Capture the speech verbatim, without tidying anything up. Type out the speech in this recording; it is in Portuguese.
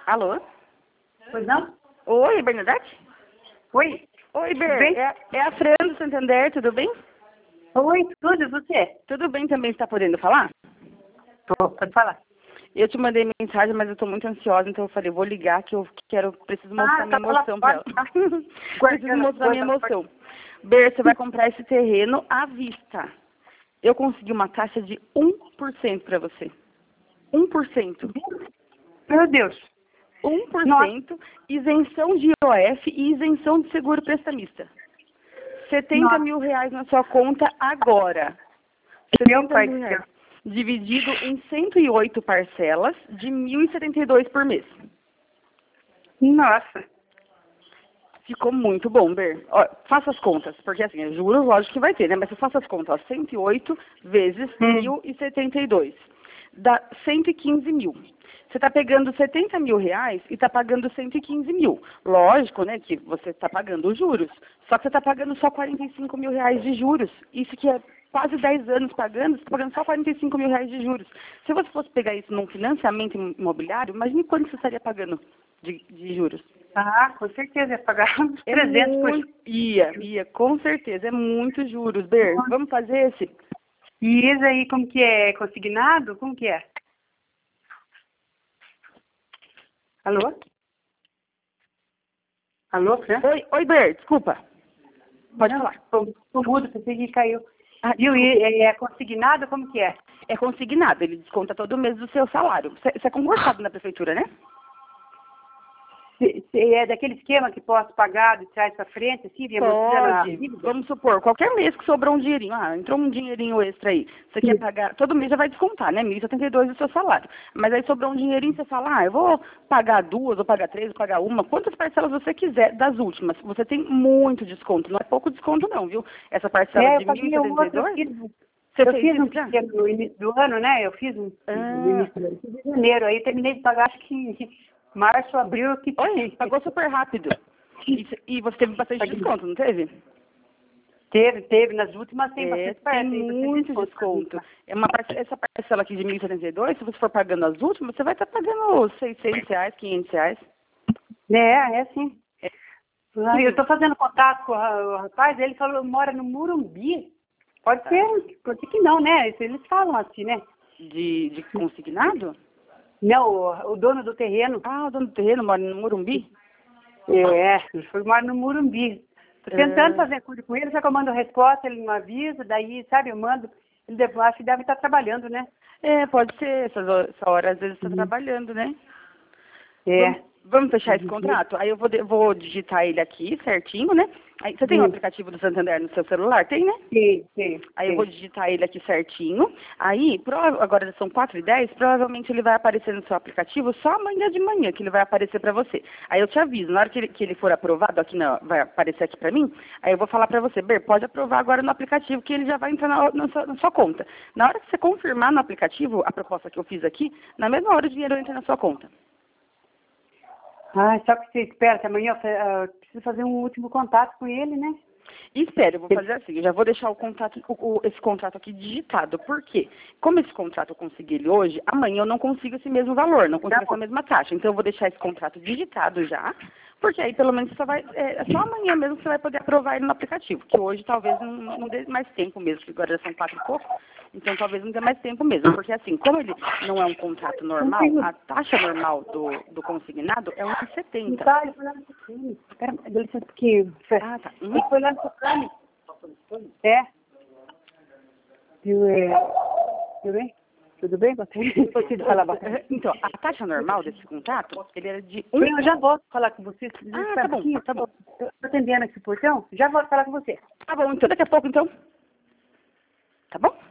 Alô? Pois não? Oi, Bernadette? Oi? Oi, Tudo Ber. bem? É, é a Fran do Santander, tudo bem? Oi, tudo, e você? Tudo bem também, está podendo falar? Tô, pode falar. Eu te mandei mensagem, mas eu estou muito ansiosa, então eu falei, vou ligar que eu quero, preciso mostrar Ah, minha tá lá emoção para fora, ela. tá? Preciso Guardando as mostrar minha coisas. emoção. Ber, você vai comprar esse terreno à vista. Eu consegui uma taxa de um por cento para você. um por cento. Meu Deus. um por Nossa, cento, isenção de I O F e isenção de seguro prestamista. setenta nossa. mil reais na sua conta agora. Meu setenta pai mil do reais. céu. Dividido em cento e oito parcelas de mil e setenta e dois por mês. Nossa. Ficou muito bom, Ber. Ó, faça as contas, porque assim, é juros, lógico que vai ter, né? Mas você faça as contas, ó, cento e oito vezes Hum. mil e setenta e dois. Dá cento e quinze mil. Você está pegando setenta mil reais e está pagando cento e quinze mil. Lógico, né, que você está pagando os juros. Só que você está pagando só quarenta e cinco mil reais de juros. Isso que é quase dez anos pagando, você está pagando só quarenta e cinco mil reais de juros. Se você fosse pegar isso num financiamento imobiliário, imagine quanto você estaria pagando de, de juros. Ah, com certeza, ia pagar uns É trezentos por... muito, ia, ia, com certeza, é muito juros. Ber, vamos fazer esse? E esse aí, como que é? Consignado? Como que é? Alô? Alô, Fran? Oi, oi, Ber, desculpa. Pode Não, falar. tô, tô mudo, pensei que caiu. Ah, Viu? desculpa. E é, é consignado? Como que é? É consignado, ele desconta todo mês do seu salário. Você você é concursado na prefeitura, né? Se, se é daquele esquema que posso pagar de trás para frente, assim, reembolsando a Pode. dívida? Vamos supor, qualquer mês que sobrou um dinheirinho, ah, entrou um dinheirinho extra aí. Você quer Sim. pagar, todo mês já vai descontar, né? mil e setenta e dois do seu salário. Mas aí sobrou um dinheirinho, você fala, ah, eu vou pagar duas, vou pagar três, vou pagar uma, quantas parcelas você quiser das últimas. Você tem muito desconto, não é pouco desconto não, viu? Essa parcela É, eu de mil e paguei um setenta e outro, eu dois, fiz, você eu fez fiz um isso já? pequeno no início do ano, né? Eu fiz um no Ah, início do ano, fiz em janeiro, aí terminei de pagar, acho que março, abril, que oi, pagou super rápido. E, e você teve bastante paguei. desconto, não teve? Teve, teve, nas últimas tem É, bastante tem parcela, tem bastante muito desconto nas desconto. últimas. É uma parce- essa parcela aqui de mil e setenta e dois, se você for pagando as últimas, você vai estar pagando seiscentos reais, quinhentos reais. É, é sim. É, Ah, eu estou fazendo contato com a- o rapaz, ele falou, mora no Murumbi. Pode tá. ser, pode ser que não, né? Isso eles falam assim, né? De, de consignado? Não, o, o dono do terreno, Ah, o dono do terreno mora no Morumbi? é, ele foi mora no Murumbi. Tô tentando Ah, fazer acordo com ele, só que eu mando resposta, ele não avisa, daí, sabe, eu mando, ele deve, acho que deve estar trabalhando, né? é, pode ser. Essas ho- essa hora às vezes está Uhum. trabalhando, né? Vamos, É. vamos fechar esse Uhum. contrato? Aí eu vou, de- vou digitar ele aqui certinho, né? Aí, você tem o Sim, aplicativo do Santander no seu celular? Tem, né? sim, sim, Aí eu vou sim. digitar ele aqui certinho. Aí, prova- agora são quatro e dez, provavelmente ele vai aparecer no seu aplicativo só amanhã de manhã que ele vai aparecer para você. Aí eu te aviso, na hora que ele, que ele for aprovado, aqui na, vai aparecer aqui para mim, aí eu vou falar para você, Ber, pode aprovar agora no aplicativo que ele já vai entrar na, na sua, na sua conta. Na hora que você confirmar no aplicativo a proposta que eu fiz aqui, na mesma hora o dinheiro entra na sua conta. Ah, só que você espera que amanhã eu fa- ah, preciso fazer um último contato com ele, né? E espere, eu vou fazer assim, eu já vou deixar o contato, o- o- esse contrato aqui digitado. Por quê? Como esse contrato eu consegui ele hoje, amanhã eu não consigo esse mesmo valor, não Tá consigo essa bom. mesma taxa. Então eu vou deixar esse contrato digitado já, porque aí pelo menos você só vai, é, é só amanhã mesmo que você vai poder aprovar ele no aplicativo, que hoje talvez não, não dê mais tempo mesmo, que agora já são quatro e pouco, então talvez não dê mais tempo mesmo, porque assim, como ele não é um contrato normal, a taxa normal do, do consignado é um e Não setenta. tá, ele foi lá no Tucane. Espera, dá licença um pouquinho. Ah, tá. Uhum. Ele foi lá no Tucane. É. Viu, é... Tudo bem? Tudo bem? Você precisa falar bastante. Então, a taxa normal desse contrato, ele era de um... Eu já volto falar com você. Ah, Espera tá um bom, pouquinho. tá bom. Eu tô atendendo aqui o portão. Já volto falar com você. Tá bom, então daqui a pouco, então. Tá bom?